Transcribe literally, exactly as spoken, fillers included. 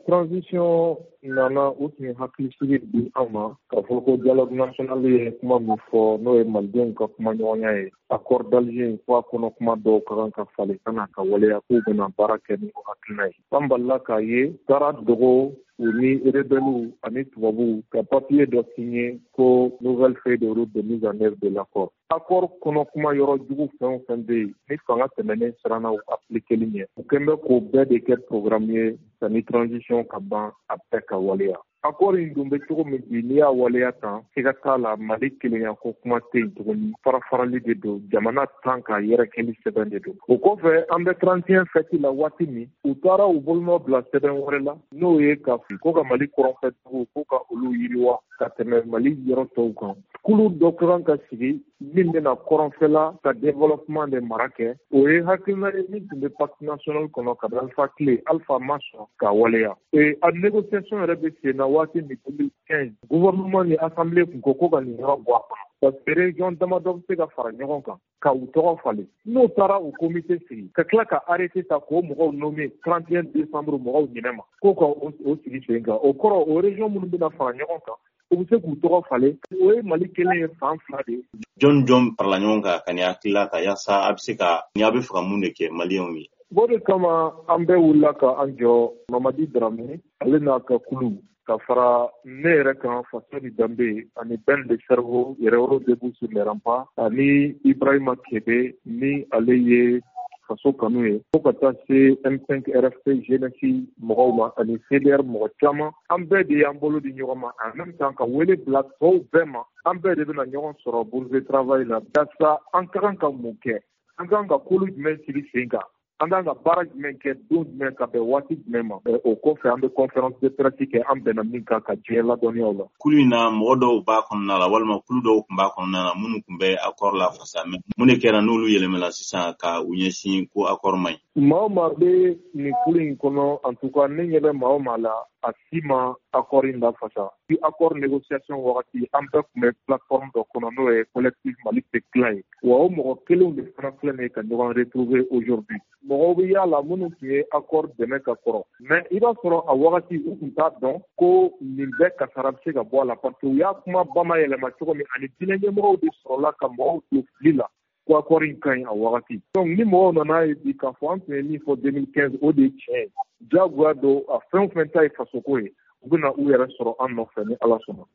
Transition nana o tun ye hakilisigi di an ma k'a fɔ ko dialogue national ye kuma min fɔ n'o ye malidenw ka kuma ɲɔgɔnya ye accord d'Alger fɔ a kɔnɔ kuma dɔw ka kan ka falen ka na ka waleya k'u bɛna baara kɛ ni o hakilina ye. An balila k'a ye taara dogo u ni rebelles ani tubabuw ka papier dɔ signé ko nouvelle feuille de route de mise en œuvre de l'accord. Accord kɔnɔ kuma yɔrɔ jugu fɛn o fɛn bɛ yen ni fanga tɛmɛnen siranna u appliqueli ɲɛ u kɛn bɛ k'o bɛɛ de kɛ programme ye sanni transition ka ban a bɛɛ ka waleya. Accord in dun bɛ cogo min bi n'i y'a waleya tan siga t'a la Mali kelenya ko kuma tɛ yen tuguni farafarali de don jamana tan ka yɛrɛkɛli sɛbɛn de don. O kɔfɛ an bɛ trente et un fête la waati min u taara u bolonɔ bila sɛbɛn wɛrɛ la n'o ye ka fili ko ka Mali kɔrɔnfɛtigiw ko ka olu yiriwa ka tɛmɛ Mali yɔrɔ tɔw kan. Kulu dɔ ka kan ka sigi min bɛna kɔrɔnfɛla ka développement de mara kɛ o ye hakilina ye min tun bɛ pacte national kɔnɔ ka Alpha tile Alpha ma sɔn ka waleya. A négociation yɛrɛ bɛ sen na waati min deux mille quinze gouvernement ni assemblée kun ko ko ka nin yɔrɔ bɔ a kɔnɔ parce que région damadɔ bɛ se ka fara ɲɔgɔn kan ka u tɔgɔ falen n'o taara o comité sigi ka tila ka arrêté ta k'o mɔgɔw nommé trente et un décembre mɔgɔw ɲinɛ ma k'o ka o sigi sen kan o kɔrɔ o région minnu bɛna fara ɲɔgɔn kan u bɛ se k'u tɔgɔ falen o ye Mali kelen ye fan fila de ye. Jɔn jɔn farala ɲɔgɔn kan ka ni hakilila ta yaasa a bɛ se ka ni a bɛ fɛ ka mun de kɛ maliyɛnw ye. O de kama an bɛɛ wulila ka an jɔ Mamadi Dramé ale n'a ka kulu ka fara ne yɛrɛ kan Fasoni Danbe ani Ben de Cerveau Yɛrɛwolo debout sur les remparts ani Ibrahima Kebe ni ale ye faso kanu ye fo ka taa se M cinq R F P jeunesse mɔgɔw ma ani C D R mɔgɔ caman an bɛɛ de y'an bolo di ɲɔgɔn ma en même temps ka wele bila tɔw bɛɛ ma an bɛɛ de bɛna ɲɔgɔn sɔrɔ bourse de travail la yaasa an ka kan ka mun kɛ an ka kan ka kolo jumɛn sigi sen kan an kan ka baara jumɛn kɛ don jumɛn ka bɛn waati jumɛn ma o kɔfɛ an bɛ conférence de presse kɛ an bɛnna min kan ka diɲɛ ladɔnniyaw la. Kulu in na mɔgɔ dɔw b'a kɔnɔna la walima kulu dɔw tun b'a kɔnɔna la minnu tun bɛ accord la fasa mɛ mun de kɛra n'olu yɛlɛmɛla sisan ka u ɲɛsin ko accord man ɲi. Maa o maa bɛ nin kulu in kɔnɔ en tout cas ne ɲɛ bɛ maa o maa la a si ma accord in lafasa. Bi accord négociation wagati an bɛɛ tun bɛ plateforme dɔ kɔnɔ n'o ye collectif Mali tɛ dilan ye wa o mɔgɔ kelenw de fana filɛ nin ye ka ɲɔgɔn retrouver aujourd'hui. Mɔgɔw bɛ yaala minnu tun ye accord dɛmɛ ka kɔrɔ mais i b'a sɔrɔ a wagati u tun t'a dɔn ko nin bɛɛ kasara bɛ se ka bɔ a la parce que u y'a kuma bamayɛlɛma cogo min ani diinɛ ɲɛmɔgɔw de sɔrɔla ka mɔgɔw don fili la ko accord in ka ɲi a wagati. Donc ni mɔgɔw nana ye bi k'a fɔ an tun ye min fɔ deux mille quinze o de ye tiɲɛ ye diyagoya don a fɛn o fɛn ta ye fasoko ye u bɛna u yɛrɛ sɔrɔ an nɔfɛ ni Ala sɔnna.